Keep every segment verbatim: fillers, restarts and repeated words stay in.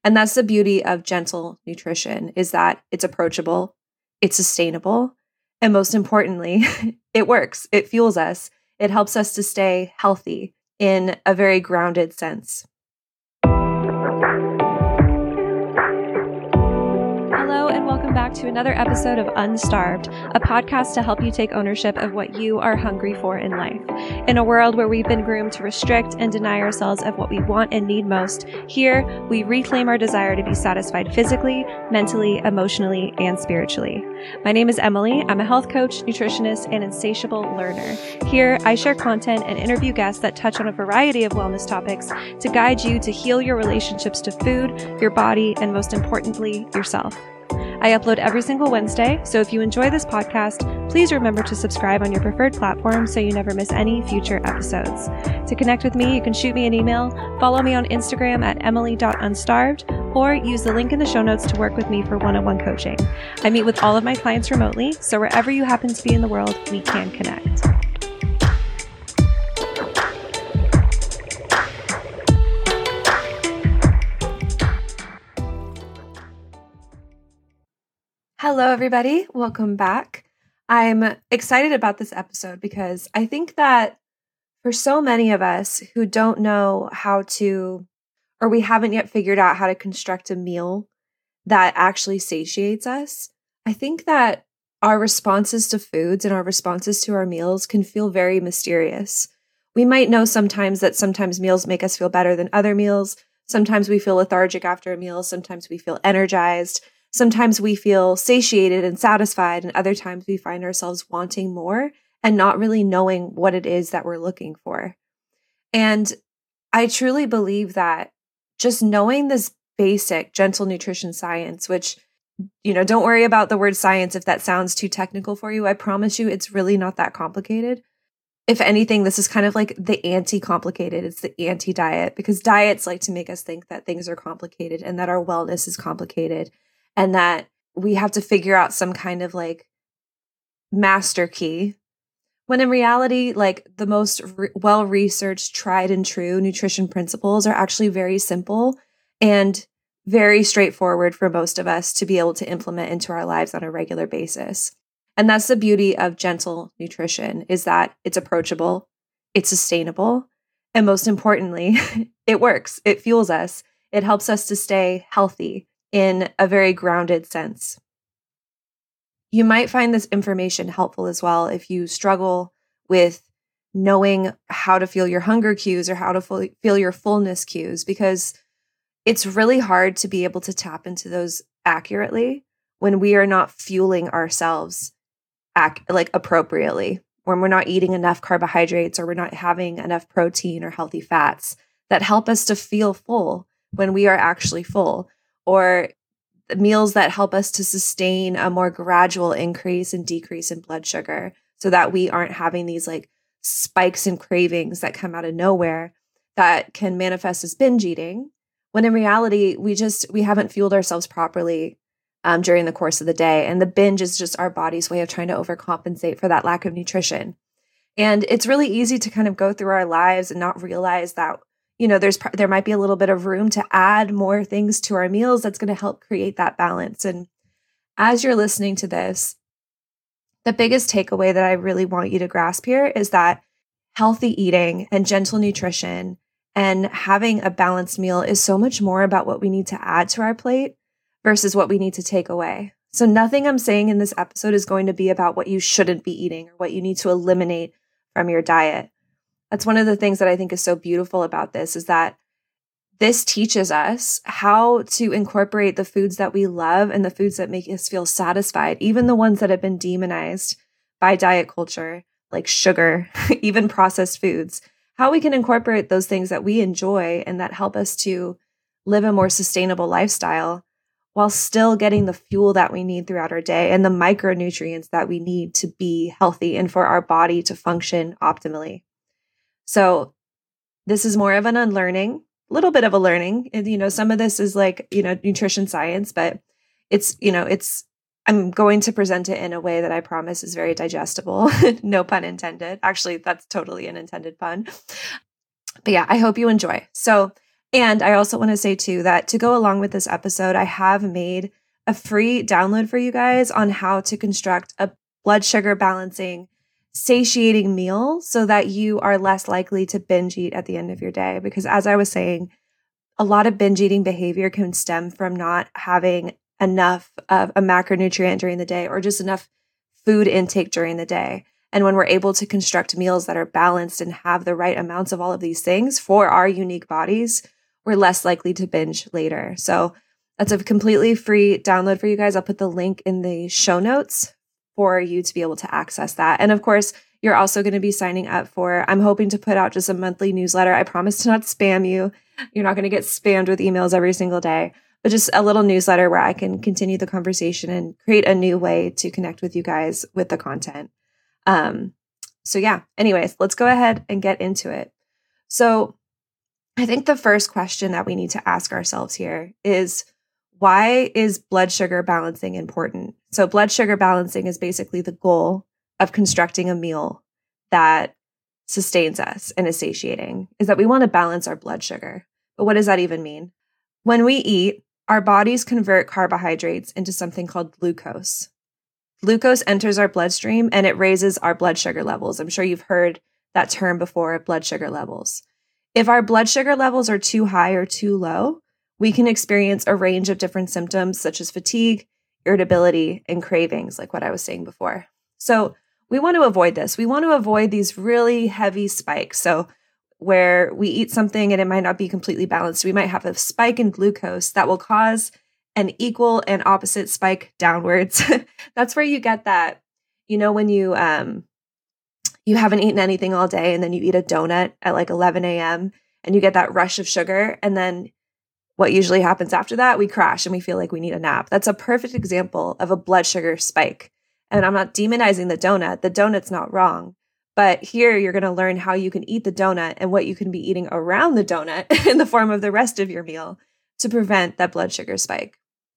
And that's the beauty of gentle nutrition, is that it's approachable, it's sustainable, and most importantly, it works. It fuels us. It helps us to stay healthy in a very grounded sense. Hello, and welcome back to another episode of Unstarved, a podcast to help you take ownership of what you are hungry for in life. In a world where we've been groomed to restrict and deny ourselves of what we want and need most, here we reclaim our desire to be satisfied physically, mentally, emotionally, and spiritually. My name is Emily. I'm a health coach, nutritionist, and insatiable learner. Here, I share content and interview guests that touch on a variety of wellness topics to guide you to heal your relationships to food, your body, and most importantly, yourself. I upload every single Wednesday, so if you enjoy this podcast, please remember to subscribe on your preferred platform so you never miss any future episodes. To connect with me, you can shoot me an email, follow me on Instagram at emily dot unstarved, or use the link in the show notes to work with me for one-on-one coaching. I meet with all of my clients remotely, so wherever you happen to be in the world, we can connect. Hello, everybody. Welcome back. I'm excited about this episode because I think that for so many of us who don't know how to, or we haven't yet figured out how to construct a meal that actually satiates us, I think that our responses to foods and our responses to our meals can feel very mysterious. We might know sometimes that sometimes meals make us feel better than other meals. Sometimes we feel lethargic after a meal. Sometimes we feel energized. Sometimes we feel satiated and satisfied, and other times we find ourselves wanting more and not really knowing what it is that we're looking for. And I truly believe that just knowing this basic gentle nutrition science, which, you know, don't worry about the word science if that sounds too technical for you. I promise you it's really not that complicated. If anything, this is kind of like the anti-complicated. It's the anti-diet, because diets like to make us think that things are complicated and that our wellness is complicated, and that we have to figure out some kind of like master key. When in reality, like the most re- well-researched, tried and true nutrition principles are actually very simple and very straightforward for most of us to be able to implement into our lives on a regular basis. And that's the beauty of gentle nutrition, is that it's approachable, it's sustainable, and most importantly, it works. It fuels us. It helps us to stay healthy in a very grounded sense. You might find this information helpful as well if you struggle with knowing how to feel your hunger cues or how to f- feel your fullness cues, because it's really hard to be able to tap into those accurately when we are not fueling ourselves ac- like appropriately, when we're not eating enough carbohydrates or we're not having enough protein or healthy fats that help us to feel full when we are actually full, or meals that help us to sustain a more gradual increase and decrease in blood sugar so that we aren't having these like spikes and cravings that come out of nowhere that can manifest as binge eating, when in reality, we just, we haven't fueled ourselves properly um, during the course of the day. And the binge is just our body's way of trying to overcompensate for that lack of nutrition. And it's really easy to kind of go through our lives and not realize that, you know, there's there might be a little bit of room to add more things to our meals that's going to help create that balance. And as you're listening to this, the biggest takeaway that I really want you to grasp here is that healthy eating and gentle nutrition and having a balanced meal is so much more about what we need to add to our plate versus what we need to take away. So nothing I'm saying in this episode is going to be about what you shouldn't be eating or what you need to eliminate from your diet. That's one of the things that I think is so beautiful about this, is that this teaches us how to incorporate the foods that we love and the foods that make us feel satisfied, even the ones that have been demonized by diet culture, like sugar, even processed foods, how we can incorporate those things that we enjoy and that help us to live a more sustainable lifestyle while still getting the fuel that we need throughout our day and the micronutrients that we need to be healthy and for our body to function optimally. So this is more of an unlearning, a little bit of a learning. And, you know, some of this is like, you know, nutrition science, but it's, you know, it's, I'm going to present it in a way that I promise is very digestible. No pun intended. Actually, that's totally an intended pun. But yeah, I hope you enjoy. So And I also want to say too that to go along with this episode, I have made a free download for you guys on how to construct a blood sugar balancing, satiating meal so that you are less likely to binge eat at the end of your day. Because as I was saying, a lot of binge eating behavior can stem from not having enough of a macronutrient during the day or just enough food intake during the day. And when we're able to construct meals that are balanced and have the right amounts of all of these things for our unique bodies, we're less likely to binge later. So that's a completely free download for you guys. I'll put the link in the show notes for you to be able to access that. And of course, you're also going to be signing up for, I'm hoping to put out just a monthly newsletter. I promise to not spam you. You're not going to get spammed with emails every single day, but just a little newsletter where I can continue the conversation and create a new way to connect with you guys with the content. Um, so yeah, anyways, let's go ahead and get into it. So I think the first question that we need to ask ourselves here is, why is blood sugar balancing important? So blood sugar balancing is basically the goal of constructing a meal that sustains us and is satiating, is that we want to balance our blood sugar. But what does that even mean? When we eat, our bodies convert carbohydrates into something called glucose. Glucose enters our bloodstream and it raises our blood sugar levels. I'm sure you've heard that term before, blood sugar levels. If our blood sugar levels are too high or too low, we can experience a range of different symptoms such as fatigue, irritability, and cravings, like what I was saying before. So we want to avoid this. We want to avoid these really heavy spikes. So where we eat something and it might not be completely balanced, we might have a spike in glucose that will cause an equal and opposite spike downwards. That's where you get that, you know, when you um you haven't eaten anything all day and then you eat a donut at like eleven a.m. and you get that rush of sugar, and then what usually happens after that, we crash and we feel like we need a nap. That's a perfect example of a blood sugar spike. And I'm not demonizing the donut. The donut's not wrong. But here you're going to learn how you can eat the donut and what you can be eating around the donut in the form of the rest of your meal to prevent that blood sugar spike.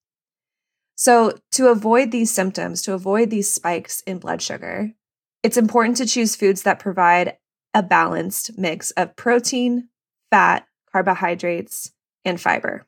So to avoid these symptoms, to avoid these spikes in blood sugar, it's important to choose foods that provide a balanced mix of protein, fat, carbohydrates, and fiber.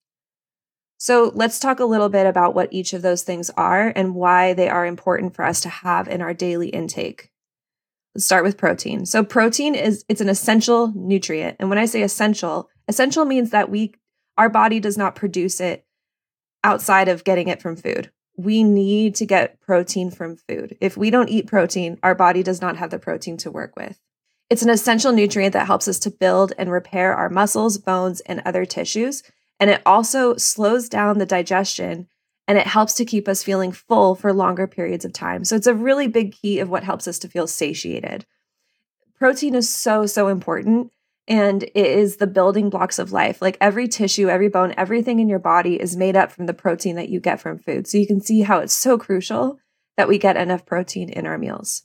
So let's talk a little bit about what each of those things are and why they are important for us to have in our daily intake. Let's start with protein. So protein is, it's an essential nutrient. And when I say essential, essential means that we, our body does not produce it outside of getting it from food. We need to get protein from food. If we don't eat protein, our body does not have the protein to work with. It's an essential nutrient that helps us to build and repair our muscles, bones, and other tissues. And it also slows down the digestion and it helps to keep us feeling full for longer periods of time. So it's a really big key of what helps us to feel satiated. Protein is so, so important. And it is the building blocks of life. Like every tissue, every bone, everything in your body is made up from the protein that you get from food. So you can see how it's so crucial that we get enough protein in our meals.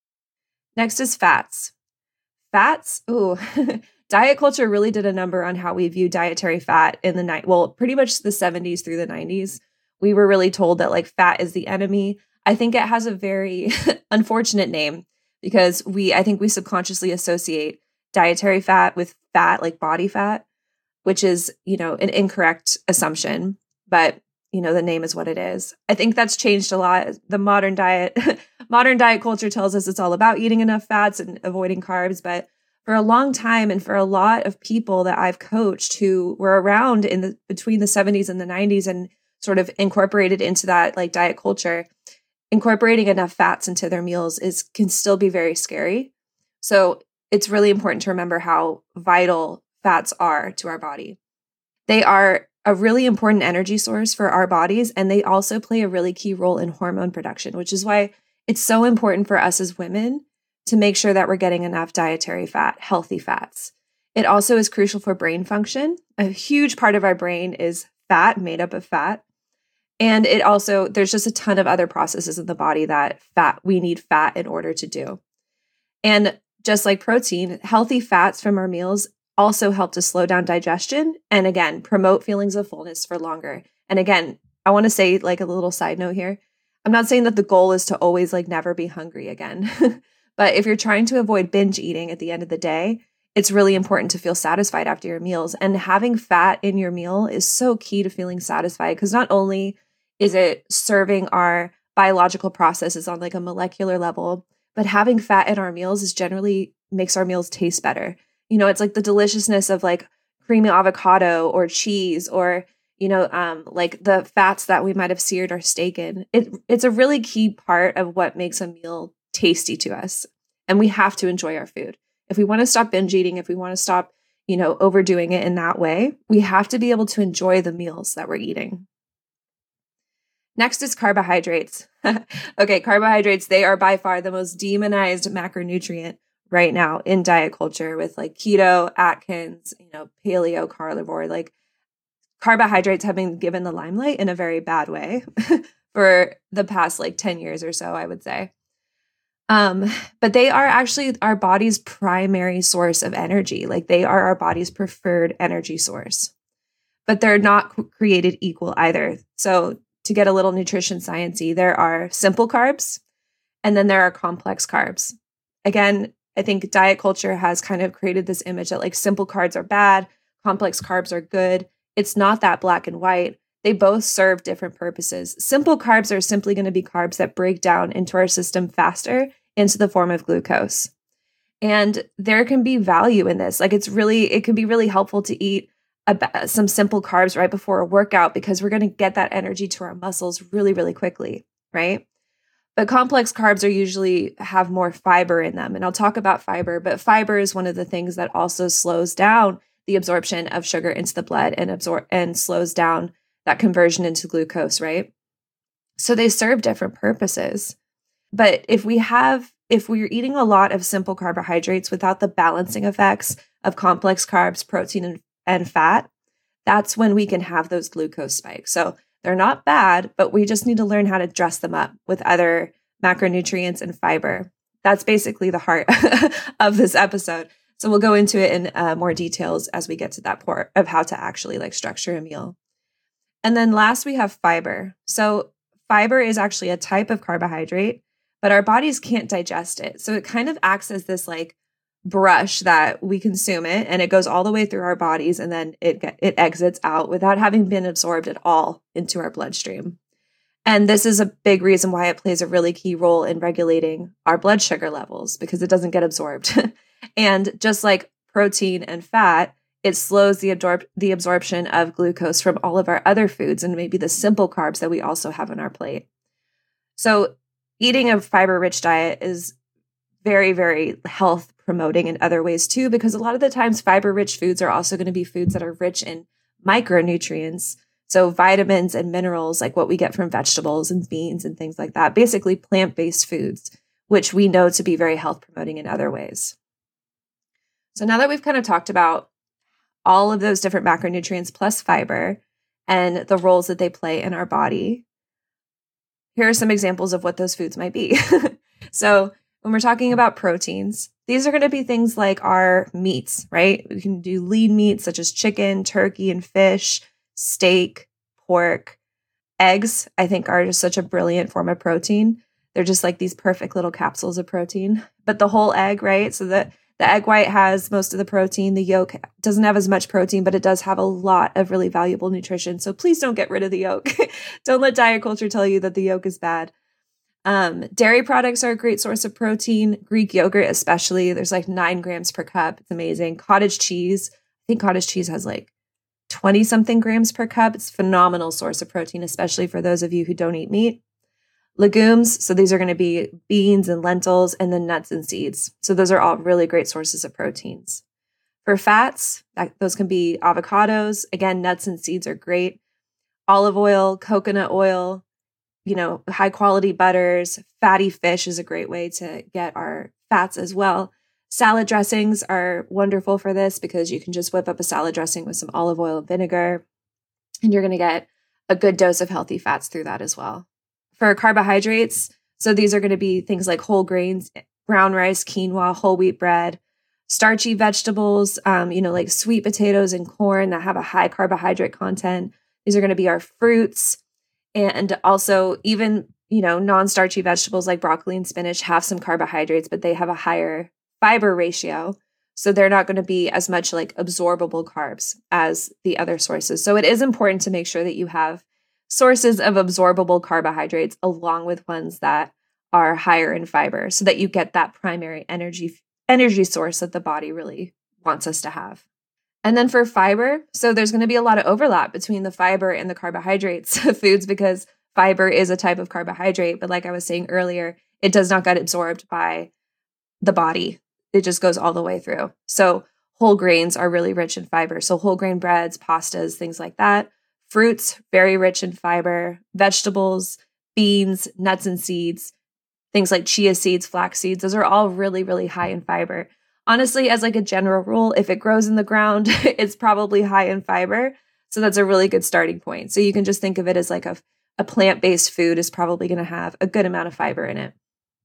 Next is fats. Fats, ooh, diet culture really did a number on how we view dietary fat in the night. Well, pretty much the seventies through the nineties. We were really told that like fat is the enemy. I think it has a very unfortunate name because we, I think we subconsciously associate dietary fat with fat, like body fat, which is, you know, an incorrect assumption, but you know, the name is what it is. I think that's changed a lot. The modern diet, modern diet culture tells us it's all about eating enough fats and avoiding carbs. But for a long time, and for a lot of people that I've coached who were around in the between the seventies and the nineties and sort of incorporated into that like diet culture, incorporating enough fats into their meals is can still be very scary. So it's really important to remember how vital fats are to our body. They are a really important energy source for our bodies, and they also play a really key role in hormone production, which is why it's so important for us as women to make sure that we're getting enough dietary fat, healthy fats. It also is crucial for brain function. A huge part of our brain is fat, made up of fat. And it also, there's just a ton of other processes in the body that fat, we need fat in order to do. And just like protein, healthy fats from our meals also help to slow down digestion and again, promote feelings of fullness for longer. And again, I want to say like a little side note here. I'm not saying that the goal is to always like never be hungry again. But if you're trying to avoid binge eating at the end of the day, it's really important to feel satisfied after your meals. And having fat in your meal is so key to feeling satisfied, because not only is it serving our biological processes on like a molecular level, but having fat in our meals is generally makes our meals taste better. You know, it's like the deliciousness of like creamy avocado or cheese, or, you know, um, like the fats that we might have seared our steak in. It, it's a really key part of what makes a meal tasty to us. And we have to enjoy our food. If we want to stop binge eating, if we want to stop, you know, overdoing it in that way, we have to be able to enjoy the meals that we're eating. Next is carbohydrates. Okay, carbohydrates, they are by far the most demonized macronutrient right now in diet culture, with like keto, Atkins, you know, paleo, carnivore. Like carbohydrates have been given the limelight in a very bad way for the past like ten years or so, I would say. Um, but they are actually our body's primary source of energy. Like they are our body's preferred energy source, but they're not created equal either. So to get a little nutrition sciencey, there are simple carbs, and then there are complex carbs. Again, I think diet culture has kind of created this image that like simple carbs are bad, complex carbs are good. It's not that black and white. They both serve different purposes. Simple carbs are simply going to be carbs that break down into our system faster into the form of glucose. And there can be value in this. Like it's really, it can be really helpful to eat a, some simple carbs right before a workout, because we're going to get that energy to our muscles really, really quickly, right? But complex carbs are usually have more fiber in them. And I'll talk about fiber, but fiber is one of the things that also slows down the absorption of sugar into the blood and absorb and slows down that conversion into glucose, right? So they serve different purposes. But if we have, if we're eating a lot of simple carbohydrates without the balancing effects of complex carbs, protein, and, and fat, that's when we can have those glucose spikes. So they're not bad, but we just need to learn how to dress them up with other macronutrients and fiber. That's basically the heart of this episode. So we'll go into it in uh, more details as we get to that part of how to actually like structure a meal. And then last, we have fiber. So fiber is actually a type of carbohydrate, but our bodies can't digest it. So it kind of acts as this like brush that we consume it, and it goes all the way through our bodies, and then it it exits out without having been absorbed at all into our bloodstream. And this is a big reason why it plays a really key role in regulating our blood sugar levels, because it doesn't get absorbed. And just like protein and fat, it slows the absorb the absorption of glucose from all of our other foods and maybe the simple carbs that we also have on our plate. So eating a fiber-rich diet is very, very health promoting in other ways too, because a lot of the times fiber-rich foods are also going to be foods that are rich in micronutrients. So vitamins and minerals, like what we get from vegetables and beans and things like that, basically plant-based foods, which we know to be very health promoting in other ways. So now that we've kind of talked about all of those different macronutrients plus fiber and the roles that they play in our body, here are some examples of what those foods might be. So when we're talking about proteins, these are going to be things like our meats, right? We can do lean meats such as chicken, turkey, and fish, steak, pork. Eggs, I think, are just such a brilliant form of protein. They're just like these perfect little capsules of protein. But the whole egg, right? So that the egg white has most of the protein. The yolk doesn't have as much protein, but it does have a lot of really valuable nutrition. So please don't get rid of the yolk. Don't let diet culture tell you that the yolk is bad. Um, dairy products are a great source of protein. Greek yogurt especially. There's like nine grams per cup. It's amazing. Cottage cheese. I think cottage cheese has like twenty something grams per cup. It's a phenomenal source of protein, especially for those of you who don't eat meat. Legumes, so these are going to be beans and lentils, and then nuts and seeds. So those are all really great sources of proteins. For fats, that, those can be avocados. Again, nuts and seeds are great. Olive oil, coconut oil, you know, high quality butters. Fatty fish is a great way to get our fats as well. Salad dressings are wonderful for this, because you can just whip up a salad dressing with some olive oil and vinegar, and you're going to get a good dose of healthy fats through that as well. For carbohydrates, so these are going to be things like whole grains, brown rice, quinoa, whole wheat bread, starchy vegetables, um, you know, like sweet potatoes and corn that have a high carbohydrate content. These are going to be our fruits. And also even, you know, non-starchy vegetables like broccoli and spinach have some carbohydrates, but they have a higher fiber ratio. So they're not going to be as much like absorbable carbs as the other sources. So it is important to make sure that you have sources of absorbable carbohydrates along with ones that are higher in fiber so that you get that primary energy energy source that the body really wants us to have. And then for fiber, so there's going to be a lot of overlap between the fiber and the carbohydrates of foods because fiber is a type of carbohydrate, but like I was saying earlier, it does not get absorbed by the body. It just goes all the way through. So whole grains are really rich in fiber. So whole grain breads, pastas, things like that. Fruits, very rich in fiber. Vegetables, beans, nuts and seeds, things like chia seeds, flax seeds, those are all really, really high in fiber. Honestly, as like a general rule, if it grows in the ground, it's probably high in fiber. So that's a really good starting point. So you can just think of it as like a, a plant-based food is probably going to have a good amount of fiber in it.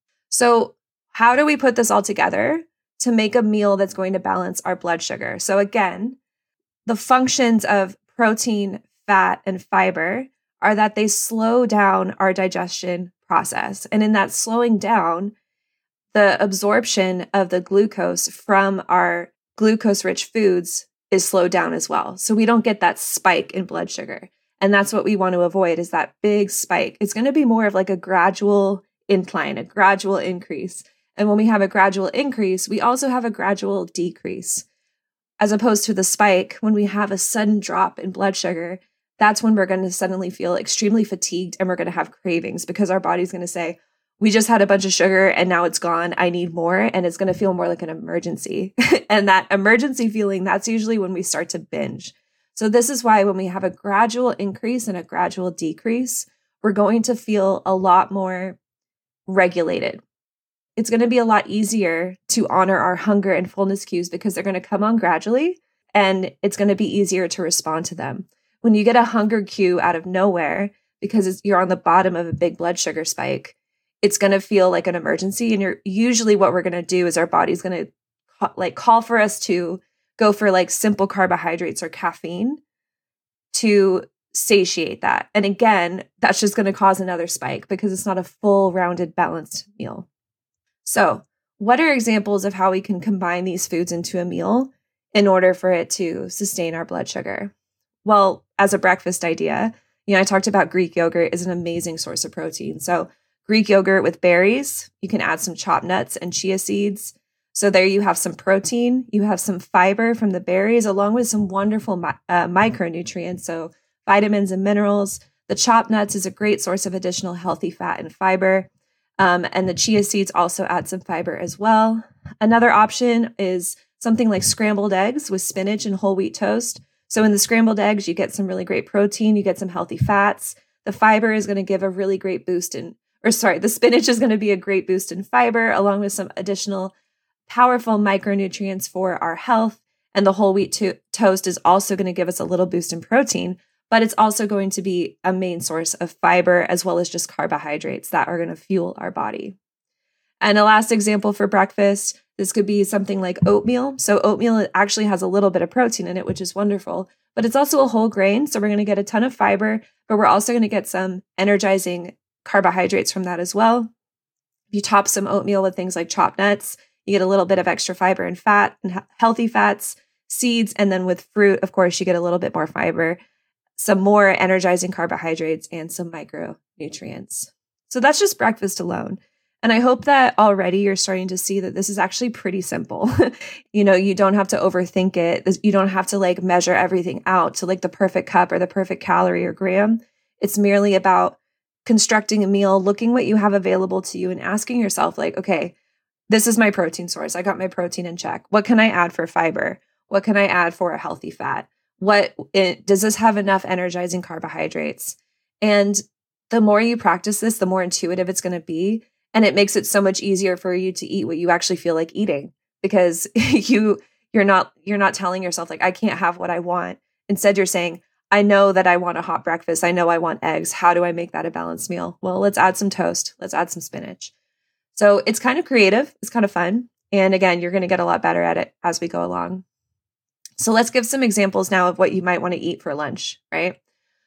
So how do we put this all together to make a meal that's going to balance our blood sugar? So again, the functions of protein, fat, and fiber are that they slow down our digestion process. And in that slowing down, the absorption of the glucose from our glucose-rich foods is slowed down as well. So we don't get that spike in blood sugar. And that's what we want to avoid is that big spike. It's going to be more of like a gradual incline, a gradual increase. And when we have a gradual increase, we also have a gradual decrease. As opposed to the spike, when we have a sudden drop in blood sugar, that's when we're going to suddenly feel extremely fatigued and we're going to have cravings because our body's going to say, we just had a bunch of sugar and now it's gone. I need more. And it's going to feel more like an emergency. And that emergency feeling, that's usually when we start to binge. So this is why when we have a gradual increase and a gradual decrease, we're going to feel a lot more regulated. It's going to be a lot easier to honor our hunger and fullness cues because they're going to come on gradually and it's going to be easier to respond to them. When you get a hunger cue out of nowhere because it's, you're on the bottom of a big blood sugar spike, it's going to feel like an emergency. And you're usually what we're going to do is our body's going to ca- like call for us to go for like simple carbohydrates or caffeine to satiate that. And again, that's just going to cause another spike because it's not a full rounded balanced meal. So what are examples of how we can combine these foods into a meal in order for it to sustain our blood sugar? Well, as a breakfast idea, you know, I talked about Greek yogurt is an amazing source of protein. So Greek yogurt with berries, you can add some chopped nuts and chia seeds. So there you have some protein, you have some fiber from the berries, along with some wonderful mi- uh, micronutrients, so vitamins and minerals. The chopped nuts is a great source of additional healthy fat and fiber. Um, and the chia seeds also add some fiber as well. Another option is something like scrambled eggs with spinach and whole wheat toast. So in the scrambled eggs, you get some really great protein, you get some healthy fats. The fiber is going to give a really great boost in Or sorry, the spinach is going to be a great boost in fiber, along with some additional powerful micronutrients for our health. And the whole wheat to- toast is also going to give us a little boost in protein, but it's also going to be a main source of fiber as well as just carbohydrates that are going to fuel our body. And a last example for breakfast, this could be something like oatmeal. So oatmeal actually has a little bit of protein in it, which is wonderful, but it's also a whole grain. So we're going to get a ton of fiber, but we're also going to get some energizing carbohydrates from that as well. If you top some oatmeal with things like chopped nuts, you get a little bit of extra fiber and fat and healthy fats, seeds, and then with fruit, of course, you get a little bit more fiber, some more energizing carbohydrates, and some micronutrients. So that's just breakfast alone. And I hope that already you're starting to see that this is actually pretty simple. You know, you don't have to overthink it. You don't have to like measure everything out to like the perfect cup or the perfect calorie or gram. It's merely about constructing a meal, looking what you have available to you and asking yourself like, okay, this is my protein source. I got my protein in check. What can I add for fiber? What can I add for a healthy fat? What it, does this have enough energizing carbohydrates? And the more you practice this, the more intuitive it's going to be. And it makes it so much easier for you to eat what you actually feel like eating because you, you're not, you're not telling yourself like, I can't have what I want. Instead, you're saying, I know that I want a hot breakfast. I know I want eggs. How do I make that a balanced meal? Well, let's add some toast. Let's add some spinach. So it's kind of creative. It's kind of fun. And again, you're going to get a lot better at it as we go along. So let's give some examples now of what you might want to eat for lunch, right?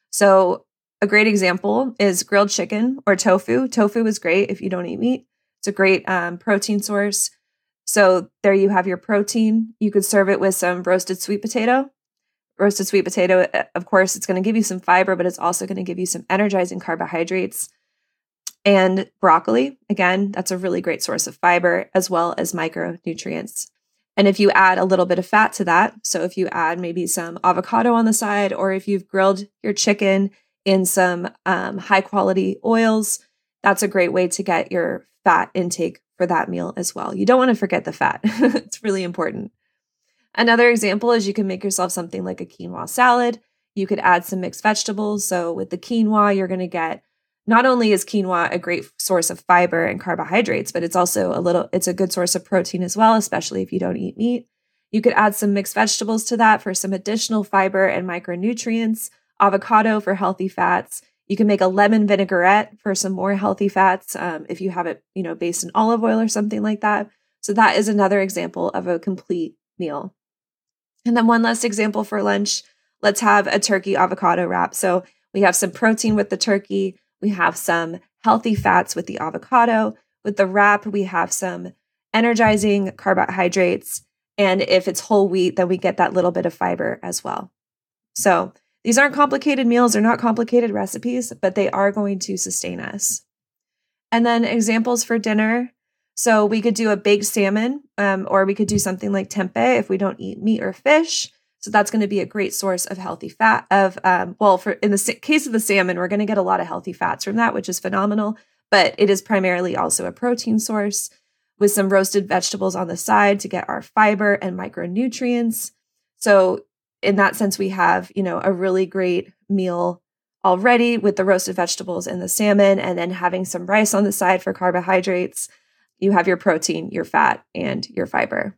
So a great example is grilled chicken or tofu. Tofu is great if you don't eat meat. It's a great um, protein source. So there you have your protein. You could serve it with some roasted sweet potato. Roasted sweet potato, of course, it's going to give you some fiber, but it's also going to give you some energizing carbohydrates. And broccoli, again, that's a really great source of fiber as well as micronutrients. And if you add a little bit of fat to that, so if you add maybe some avocado on the side, or if you've grilled your chicken in some um, high quality oils, that's a great way to get your fat intake for that meal as well. You don't want to forget the fat. It's really important. Another example is you can make yourself something like a quinoa salad. You could add some mixed vegetables. So with the quinoa, you're going to get, not only is quinoa a great source of fiber and carbohydrates, but it's also a little, it's a good source of protein as well, especially if you don't eat meat. You could add some mixed vegetables to that for some additional fiber and micronutrients, avocado for healthy fats. You can make a lemon vinaigrette for some more healthy fats um, if you have it, you know, based in olive oil or something like that. So that is another example of a complete meal. And then one last example for lunch, let's have a turkey avocado wrap. So we have some protein with the turkey. We have some healthy fats with the avocado. With the wrap, we have some energizing carbohydrates. And if it's whole wheat, then we get that little bit of fiber as well. So these aren't complicated meals. They're not complicated recipes, but they are going to sustain us. And then examples for dinner. So we could do a baked salmon, um, or we could do something like tempeh if we don't eat meat or fish. So that's going to be a great source of healthy fat of, um, well, for in the sa- case of the salmon, we're going to get a lot of healthy fats from that, which is phenomenal, but it is primarily also a protein source with some roasted vegetables on the side to get our fiber and micronutrients. So in that sense, we have, you know, a really great meal already with the roasted vegetables and the salmon, and then having some rice on the side for carbohydrates. You have your protein, your fat, and your fiber.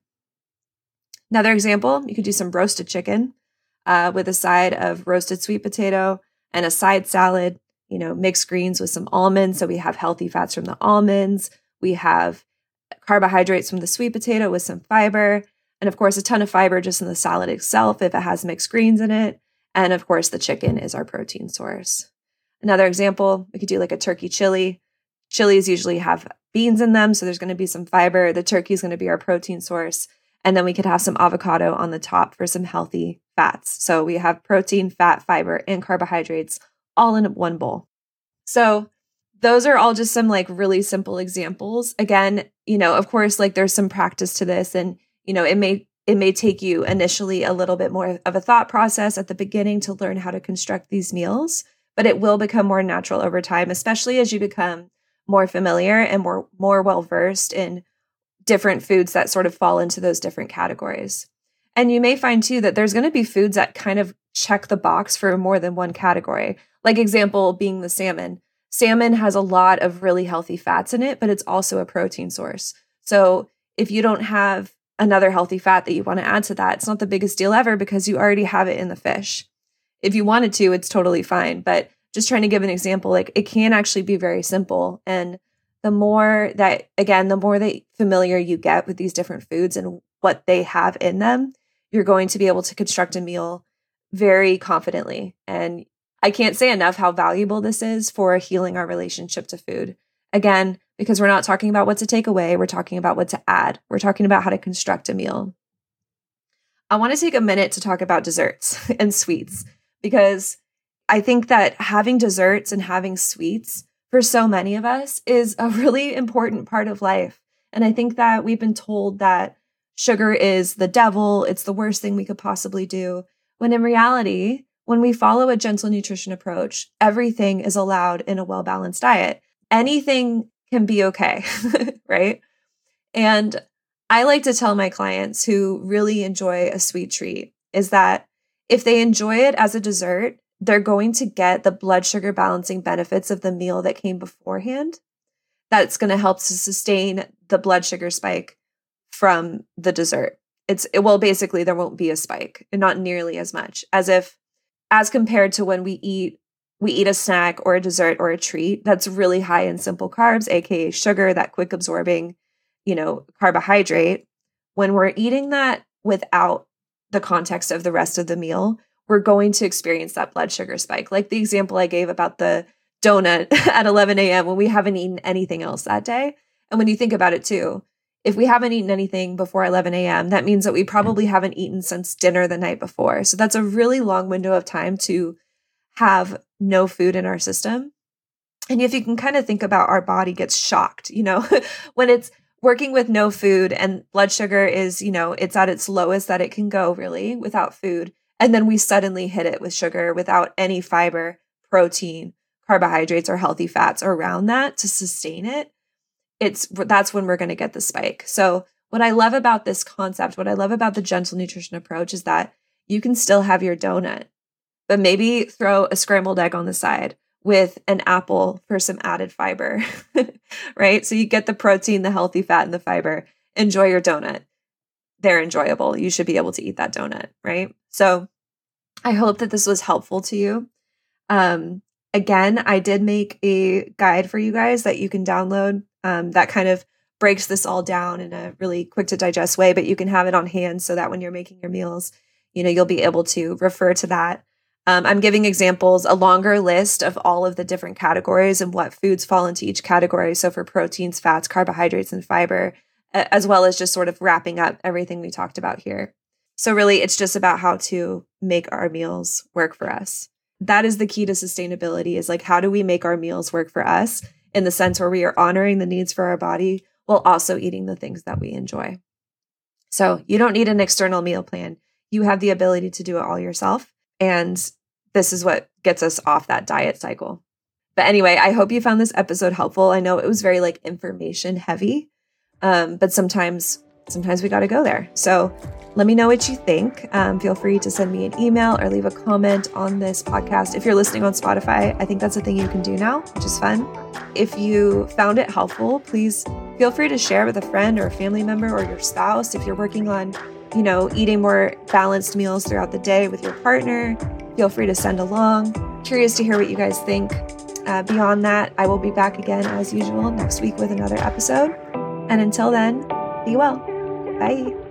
Another example, you could do some roasted chicken uh, with a side of roasted sweet potato and a side salad, you know, mixed greens with some almonds. So we have healthy fats from the almonds. We have carbohydrates from the sweet potato with some fiber. And of course, a ton of fiber just in the salad itself if it has mixed greens in it. And of course, the chicken is our protein source. Another example, we could do like a turkey chili. Chilies usually have beans in them, so there's going to be some fiber. The turkey is going to be our protein source. And then we could have some avocado on the top for some healthy fats. So we have protein, fat, fiber, and carbohydrates all in one bowl. So those are all just some like really simple examples. Again, you know, of course, like there's some practice to this, and, you know, it may it may take you initially a little bit more of a thought process at the beginning to learn how to construct these meals, but it will become more natural over time, especially as you become more familiar and more, more well-versed in different foods that sort of fall into those different categories. And you may find too that there's going to be foods that kind of check the box for more than one category. Like example being the salmon. Salmon has a lot of really healthy fats in it, but it's also a protein source. So if you don't have another healthy fat that you want to add to that, it's not the biggest deal ever because you already have it in the fish. If you wanted to, it's totally fine. But just trying to give an example, like it can actually be very simple. And the more that, again, the more that familiar you get with these different foods and what they have in them, you're going to be able to construct a meal very confidently. And I can't say enough how valuable this is for healing our relationship to food. Again, because we're not talking about what to take away, we're talking about what to add. We're talking about how to construct a meal. I want to take a minute to talk about desserts and sweets, because I think that having desserts and having sweets for so many of us is a really important part of life. And I think that we've been told that sugar is the devil, it's the worst thing we could possibly do, when in reality, when we follow a gentle nutrition approach, everything is allowed in a well-balanced diet. Anything can be okay, right? And I like to tell my clients who really enjoy a sweet treat is that if they enjoy it as a dessert, they're going to get the blood sugar balancing benefits of the meal that came beforehand. That's going to help to sustain the blood sugar spike from the dessert. It's it, well, basically there won't be a spike, and not nearly as much as if, as compared to when we eat, we eat a snack or a dessert or a treat that's really high in simple carbs, aka sugar, that quick absorbing, you know, carbohydrate. When we're eating that without the context of the rest of the meal, we're going to experience that blood sugar spike. Like the example I gave about the donut at eleven a.m. when we haven't eaten anything else that day. And when you think about it too, if we haven't eaten anything before eleven a.m., that means that we probably haven't eaten since dinner the night before. So that's a really long window of time to have no food in our system. And if you can kind of think about, our body gets shocked, you know, when it's working with no food and blood sugar is, you know, it's at its lowest that it can go really without food. And then we suddenly hit it with sugar without any fiber, protein, carbohydrates, or healthy fats around that to sustain it. It's that's when we're going to get the spike. So what I love about this concept, what I love about the gentle nutrition approach is that you can still have your donut, but maybe throw a scrambled egg on the side with an apple for some added fiber, right? So you get the protein, the healthy fat, and the fiber. Enjoy your donut. They're enjoyable. You should be able to eat that donut, right? So I hope that this was helpful to you. Um, again, I did make a guide for you guys that you can download um, that kind of breaks this all down in a really quick to digest way, but you can have it on hand so that when you're making your meals, you know, you'll be able to refer to that. Um, I'm giving examples, a longer list of all of the different categories and what foods fall into each category. So for proteins, fats, carbohydrates, and fiber, as well as just sort of wrapping up everything we talked about here. So really, it's just about how to make our meals work for us. That is the key to sustainability, is like, how do we make our meals work for us in the sense where we are honoring the needs for our body while also eating the things that we enjoy. So you don't need an external meal plan. You have the ability to do it all yourself. And this is what gets us off that diet cycle. But anyway, I hope you found this episode helpful. I know it was very like information heavy, um, but sometimes, sometimes we got to go there. So let me know what you think. Um, feel free to send me an email or leave a comment on this podcast. If you're listening on Spotify, I think that's a thing you can do now, which is fun. If you found it helpful, please feel free to share with a friend or a family member or your spouse. If you're working on, you know, eating more balanced meals throughout the day with your partner, feel free to send along. Curious to hear what you guys think. Uh, beyond that, I will be back again as usual next week with another episode. And until then, be well. Bye.